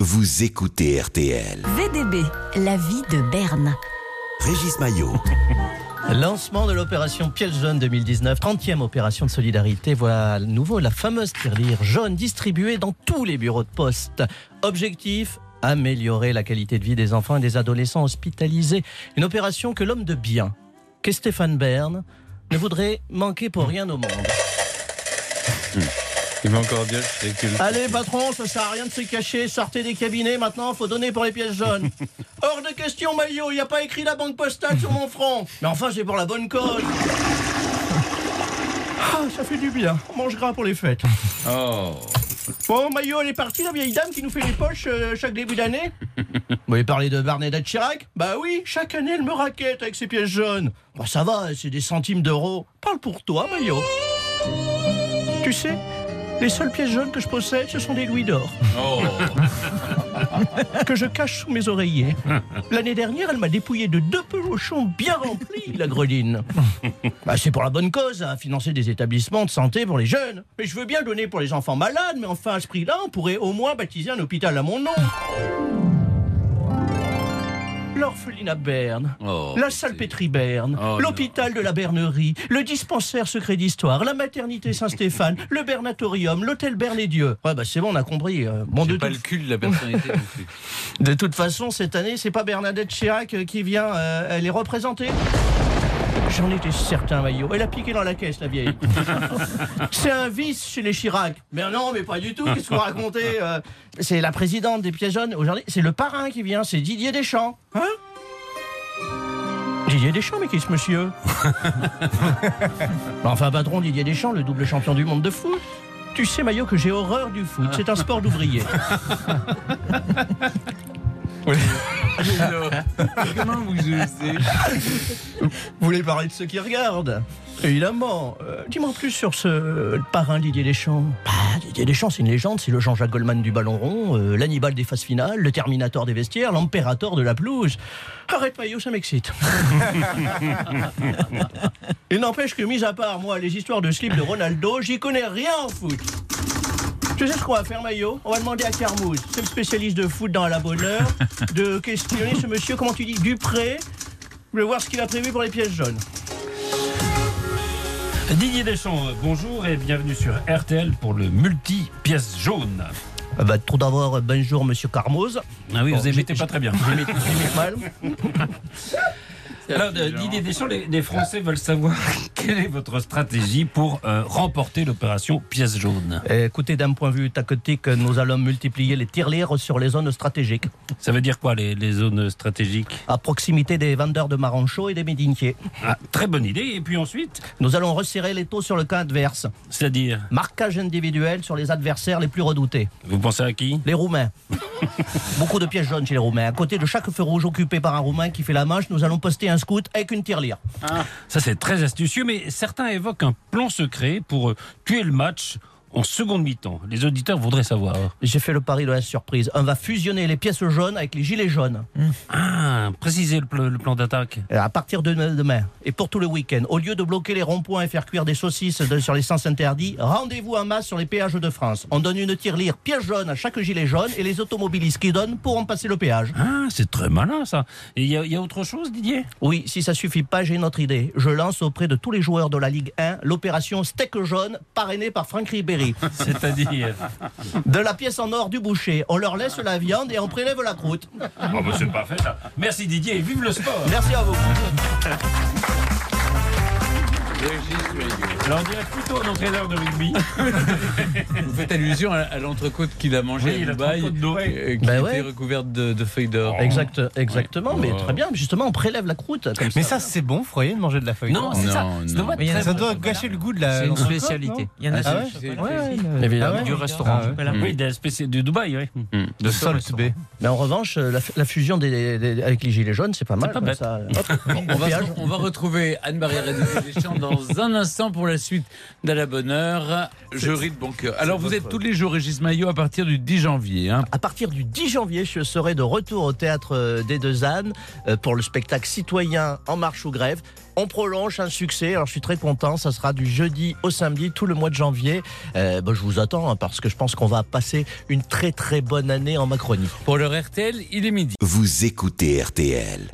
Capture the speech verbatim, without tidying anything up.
vous écoutez R T L. V D B, la vie de Berne. Régis Maillot. Lancement de l'opération Pièce jaune deux mille dix-neuf, trentième opération de solidarité. Voilà à nouveau la fameuse tirelire jaune distribuée dans tous les bureaux de poste. Objectif, améliorer la qualité de vie des enfants et des adolescents hospitalisés. Une opération que l'homme de bien, qu'est Stéphane Bern, ne voudrait manquer pour rien au monde. Mmh. Il m'a encore bien calculé. Allez patron, ça sert à rien de se cacher, sortez des cabinets, maintenant faut donner pour les pièces jaunes. Hors de question Maillot, il n'y a pas écrit la banque postale sur mon front. Mais enfin c'est pour la bonne cause. Ah, ça fait du bien, on mange gras pour les fêtes. Oh. Bon Maillot, elle est partie la vieille dame qui nous fait les poches euh, chaque début d'année. Vous voulez parler de Bernadette Chirac? Bah oui, chaque année elle me raquette avec ses pièces jaunes. Bon ça va, c'est des centimes d'euros. Parle pour toi Maillot. Tu sais, les seules pièces jaunes que je possède, ce sont des louis d'or. Oh. Que je cache sous mes oreillers. L'année dernière, elle m'a dépouillé de deux pelochons bien remplis, la greline. Bah, c'est pour la bonne cause, hein, financer des établissements de santé pour les jeunes. Mais je veux bien donner pour les enfants malades, mais enfin, à ce prix-là, on pourrait au moins baptiser un hôpital à mon nom. L'orphelinat Berne, Oh, la salpêtrie Berne, Oh, l'hôpital de la Bernerie, le dispensaire secret d'histoire, la maternité Saint-Stéphane, le Bernatorium, l'hôtel Berne et Dieu. Ouais, bah c'est bon, on a compris. Euh, bon, J'ai de pas tout... le cul de la personnalité non plus. De toute façon, cette année, c'est pas Bernadette Chirac qui vient, euh, elle est représentée. J'en étais certain, Maillot. Elle a piqué dans la caisse, la vieille. C'est un vice chez les Chirac. Mais non, mais pas du tout. Qu'est-ce que vous racontez euh, C'est la présidente des pièces jaunes. Aujourd'hui, c'est le parrain qui vient. C'est Didier Deschamps. Hein Didier Deschamps, mais qui est ce monsieur? Enfin, patron, Didier Deschamps, le double champion du monde de foot. Tu sais, Maillot, que j'ai horreur du foot. C'est un sport d'ouvrier. Comment vous osez? Vous voulez parler de ceux qui regardent? Évidemment. Euh, dis-moi plus sur ce le parrain Didier Deschamps. Bah, Didier Deschamps, c'est une légende. C'est le Jean-Jacques Goldman du ballon rond, euh, l'Hannibal des phases finales, le Terminator des vestiaires, l'Impérator de la pelouse. Arrête, Maillot, ça m'excite. Il n'empêche que, mis à part, moi, les histoires de slip de Ronaldo, j'y connais rien en foot. Tu sais ce qu'on va faire, Maillot? On va demander à Carmouze, c'est le spécialiste de foot dans la bonne heure, de questionner ce monsieur, comment tu dis, Dupré. Je vais voir ce qu'il a prévu pour les pièces jaunes. Didier Deschamps, bonjour et bienvenue sur R T L pour le multi-pièce jaune. Ah bah, tout d'abord, bonjour monsieur Carmouze. Ah oui, Bon, vous imitez j'ai- pas très bien. J'imite j'imite mal. Alors, euh, Didier Deschamps, les, les Français veulent savoir quelle est votre stratégie pour euh, remporter l'opération pièce jaune. Eh, Écoutez, d'un point de vue tactique, nous allons multiplier les tirelires sur les zones stratégiques, Ça veut dire quoi, les, les zones stratégiques? à proximité des vendeurs de marrons chauds et des médiniers. Ah, très bonne idée. Et puis ensuite, Nous allons resserrer les taux sur le camp adverse. c'est-à-dire, Marquage individuel sur les adversaires les plus redoutés. vous pensez à qui? Les Roumains. Beaucoup de pièces jaunes chez les Roumains. À côté de chaque feu rouge occupé par un Roumain qui fait la manche, nous allons poster un scout avec une tirelire. Ça, c'est très astucieux, mais certains évoquent un plan secret pour euh, tuer le match en seconde mi-temps. Les auditeurs voudraient savoir. J'ai fait le pari de la surprise. On va fusionner les pièces jaunes avec les gilets jaunes. Ah, précisez le, pl- le plan d'attaque. Euh, À partir de demain et pour tout le week-end, au lieu de bloquer les ronds-points et faire cuire des saucisses de- sur les sens interdits, rendez-vous en masse sur les péages de France. On donne une tirelire pièce jaune à chaque gilet jaune et les automobilistes qui donnent pourront passer le péage. Ah, c'est très malin ça. Et il y, a- il y a autre chose, Didier? Oui, si ça suffit pas, j'ai une autre idée. Je lance auprès de tous les joueurs de la Ligue un l'opération Steak jaune parrainée par Franck Ribéry. C'est-à-dire? De la pièce en or du boucher. On leur laisse la viande et on prélève la croûte. Oh, bah, c'est pas fait ça. Merci Didier et vive le sport. Merci à vous. Alors on dirait plutôt un entraîneur de rugby. Vous faites allusion à, à l'entrecôte qu'il a mangé Oui, à la Dubaï, entrecôte dorée. euh, qui Ben était ouais. recouverte de, de feuilles d'or. Exact, exactement, mais Oh. très bien. Justement, on prélève la croûte comme Mais ça. ça, c'est bon, Froyer, de manger de la feuille Non, d'or. c'est ça. Non, Ça non. doit être Mais très ça bon. doit gâcher le goût de la. C'est une l'entrecôte, spécialité. non Il y en a Ah ouais C'est- Ouais, c'est- Évidemment. Ah ouais du restaurant. Ah ouais. Voilà. Oui, des spécialités du Dubaï, oui. Hum. De Salt Bay. Mais en revanche, la, la fusion des, des- avec les gilets jaunes, c'est pas mal. pas comme bête. ça. Hop, On va, péage. on va retrouver Anne-Marie Redé-Deschamps dans dans un instant pour la suite d'À la bonne heure. Je ris de bon cœur. Alors vous êtes tous les jours Régis Maillot à partir du dix janvier. Hein. À partir du dix janvier, je serai de retour au théâtre des Deux Ânes euh, pour le spectacle Citoyen en marche ou grève. On prolonge un succès, alors je suis très content, ça sera du jeudi au samedi, tout le mois de janvier. Euh, bah, je vous attends hein, parce que je pense qu'on va passer une très très bonne année en Macronie. Pour l'heure R T L, il est midi. Vous écoutez R T L.